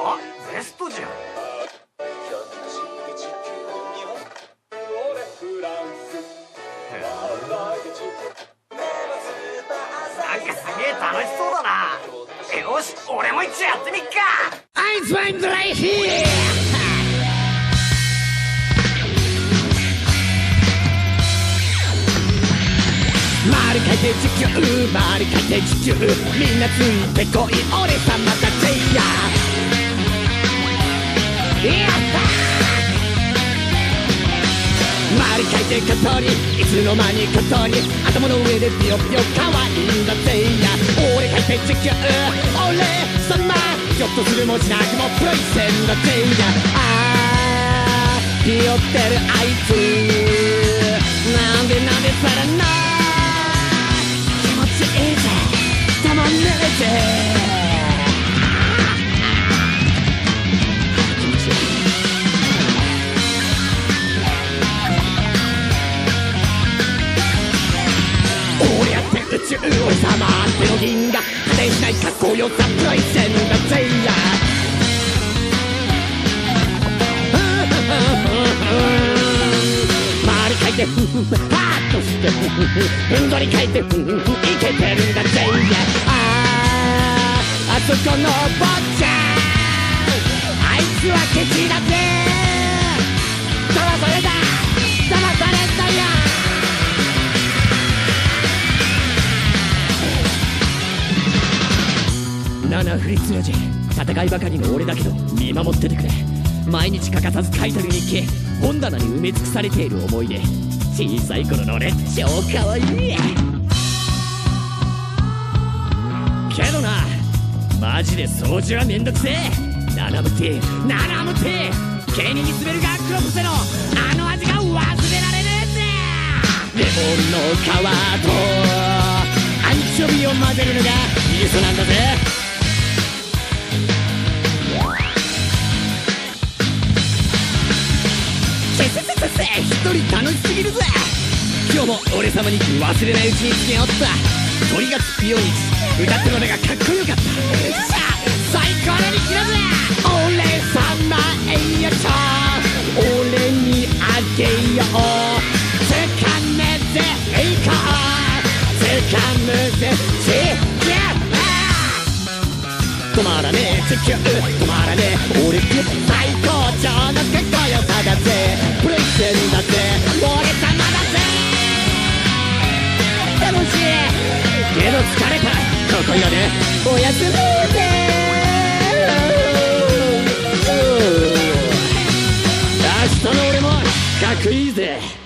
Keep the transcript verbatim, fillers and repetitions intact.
あ、ベストじゃん。なんかすげえ楽しそうだな。よし、俺も一応やってみっか。 アイスワインドライヒー回り回転地球、回り回転地球、みんなついてこい俺様たちや。やった回り回転小鳥、いつの間に小鳥、頭の上でピヨピヨ可愛いんだぜや。俺回転地球、俺様、ひょっとするもしなくもプロイセンだぜや。あーピヨってるあいつ、なんでなんでさらなたまんねえぜ。俺やって宇宙俺様っての銀河果てしないかっこよさプロイセンだぜや。回り回転ふふふパーッとしてふふふふんぞり返ってふふふいけてるんだぜや。あーあそこの坊ちゃんあいつはケチだぜ。騙された騙されたよ。七振り強じ戦いばかりの俺だけど見守っててくれ。毎日欠かさず書いてる日記、本棚に埋め尽くされている思い出。小さい頃の俺超かわいいけどな、マジで掃除はめんどくせえ。ナナムティナナムティ毛に煮詰めるガックロプセのあの味が忘れられねえぜ。レモンの皮とアンチョビを混ぜるのがミソなんだぜ。一人楽しすぎるぜ。今日も俺様に忘れないうちに付け合った鳥がつくように歌っての目がかっこよかった。さあ最高の日記だぜ。俺様えいやちょ俺にあげよう。つかめぜいこうつかむぜ地球。止まらねえ地球止まらねえ俺最高潮のかっこよさだぜ。プレイセンだぜ俺様だぜ。楽しいけど疲れたここいらねおやすみぜ。明日の俺もかっこいいぜ。